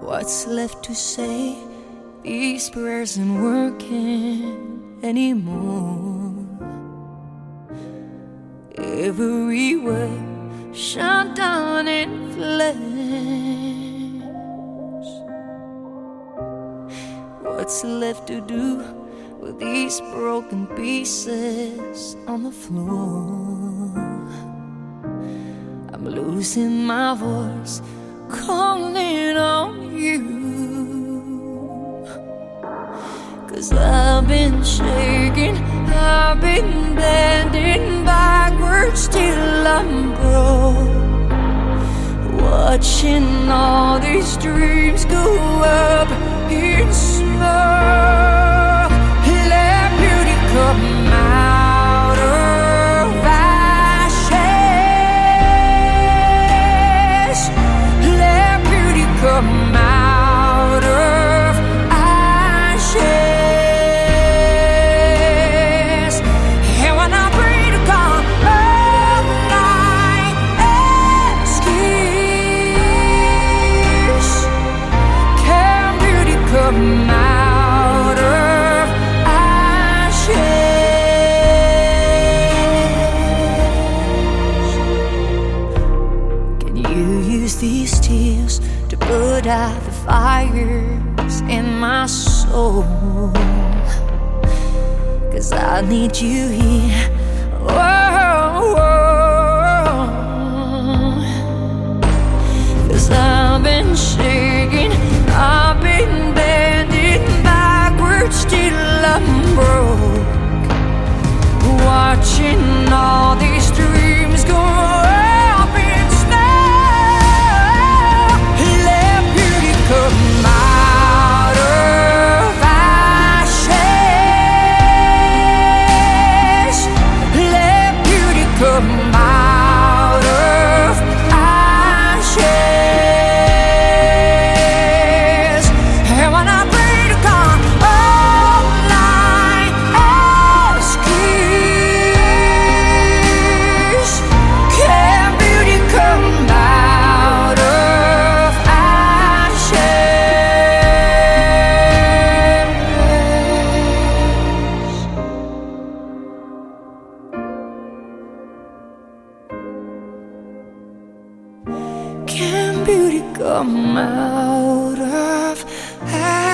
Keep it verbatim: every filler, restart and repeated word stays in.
What's left to say? These prayers aren't working anymore. Every word shut down in flames. What's left to do with these broken pieces on the floor? I'm losing my voice, calling on you, 'cause I've been shaking, I've been bending backwards till I'm broke, watching all these dreams go up in smoke. Let beauty come out of ashes. Let beauty come out of ashes. And when I pray to God, all I ask is, can beauty come out of ashes? Can you use these tears to put out the fires in my soul? 'Cause I need you here. Whoa, 'cause I've been shaking, I've been bending backwards till I'm broke, watching all these dreams go up in smoke. Let beauty come out of ashes. Let beauty come out of ashes. And when I pray to God, all I ask is, can beauty come out of ashes? Can beauty come out of ashes?